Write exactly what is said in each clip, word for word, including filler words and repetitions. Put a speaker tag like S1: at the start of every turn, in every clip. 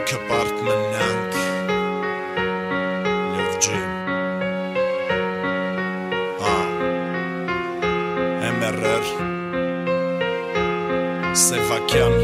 S1: Եկը բարդ մնանք Լյով ջին Հա Եմ էր էր Սևակյան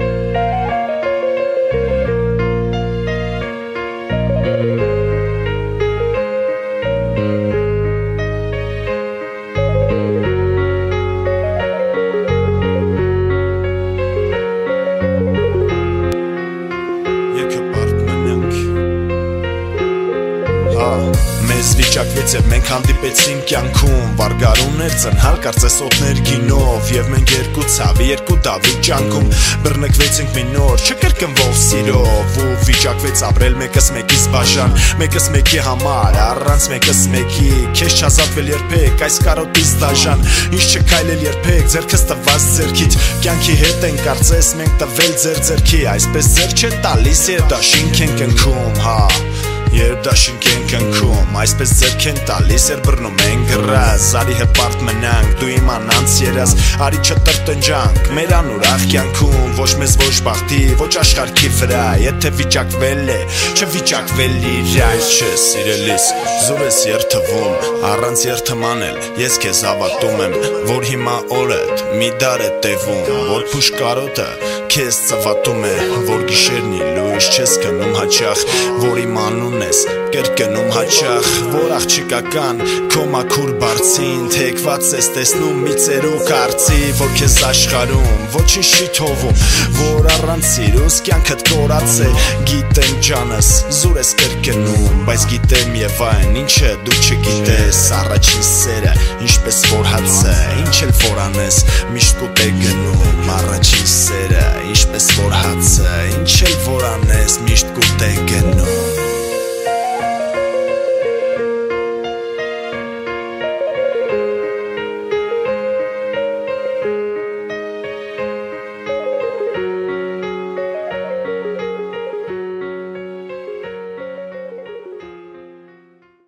S1: Մեզ վիճակվեց և մենք հանդիպեցինք կյանքում Վարգարուներ ծնհալ կարծես օդներ գինով Եվ մենք երկու ցավի երկու դավի ճանկում Բռնկվեցինք մի նոր չկրկնվող սիրով Ու վիճակվեց ապրել մեկս մեկիս բաժան Մեկս մեկի համար առանց մեկս մեկի Քեզ չազատվել երբեք այս կարոտից դաժան Ինչ չքայլել երբեք ձեռքս տված ձեռքիդ Կյանքի հետ են կարծես մենք տվել ձեր ձեռքի Այսպես ձեռք չէ տալիս և դաշինք ենք ընքում հա Երբ դաշինք ենք ընքում, այսպես ձեռք են տալիս Երբ բռնում են գրած, արի հպարտ մնանք Դու իմ անանց երաս, արի չտրտնջանք Մեր անուրախ կյանքում, ոչ մեզ ոչ բախտի, ոչ աշխարհքի վրա Եթե վիճակվել է, չվիճակվել իրար Չէ սիրելիս, զուր ես երթվում, առանց երթմանել Ես քեզ հավատում եմ, որ հիմա օրդ մի դար է տևում Որ փուշկարոտը քեզ ծվատում է, որ գիշերնի լույս չես կնում հաճախ Որ իմ անուն ես կրկնում հաճախ Որ աղջիկական քո մաքուր բարձին Թեքված ես տեսնում մի ծերուկ արծի Որ քեզ աշխարում ոչինչ չի թովում Որ առանց սիրուս կյանքդ կորած է Գիտեմ ջանս զուր ես կրկնում Բայց գիտեմ և այն ինչը դու չգիտես Առաջին սերը ինչպես որ հացը Ինչ էլ որ անես միշտ կուտ է գնում Առաջին սերը ինչպես որ հացը Ինչ էլ որ անես միշտ կուտ է գնում